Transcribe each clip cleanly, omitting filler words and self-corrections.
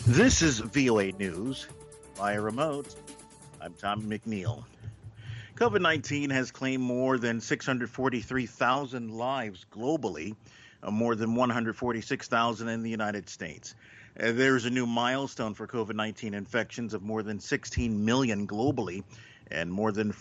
This is VOA News via remote. I'm Tom McNeil. COVID 19 has claimed more than 643,000 lives globally, more than 146,000 in the United States. There's a new milestone for COVID 19 infections of more than 16 million globally and more than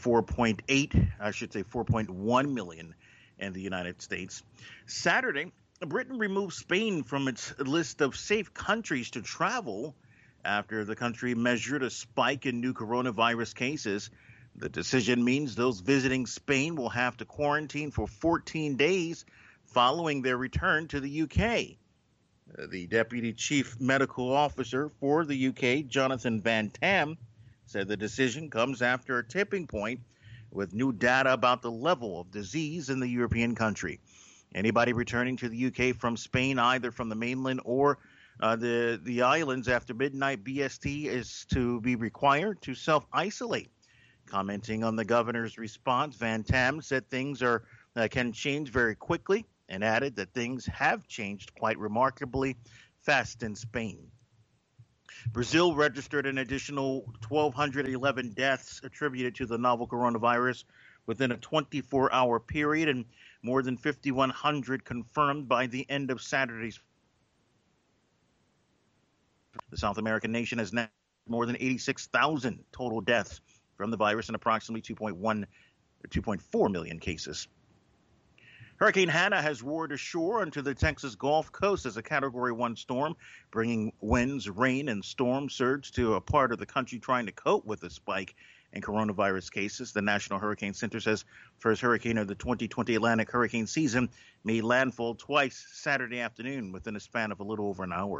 4.1 million in the United States. Saturday, Britain removed Spain from its list of safe countries to travel after the country measured a spike in new coronavirus cases. The decision means those visiting Spain will have to quarantine for 14 days following their return to the UK. The deputy chief medical officer for the UK, Jonathan Van Tam, said the decision comes after a tipping point with new data about the level of disease in the European country. Anybody returning to the UK from Spain, either from the mainland or the islands after midnight BST, is to be required to self-isolate. Commenting on the governor's response, Van Tam said things can change very quickly and added that things have changed quite remarkably fast in Spain. Brazil registered an additional 1,211 deaths attributed to the novel coronavirus within a 24-hour period, and more than 5,100 confirmed by the end of Saturday's. The South American nation has now more than 86,000 total deaths from the virus and approximately 2.4 million cases. Hurricane Hanna has roared ashore onto the Texas Gulf Coast as a Category 1 storm, bringing winds, rain, and storm surge to a part of the country trying to cope with the spike in coronavirus cases. The National Hurricane Center says first hurricane of the 2020 Atlantic hurricane season made landfall twice Saturday afternoon within a span of a little over an hour.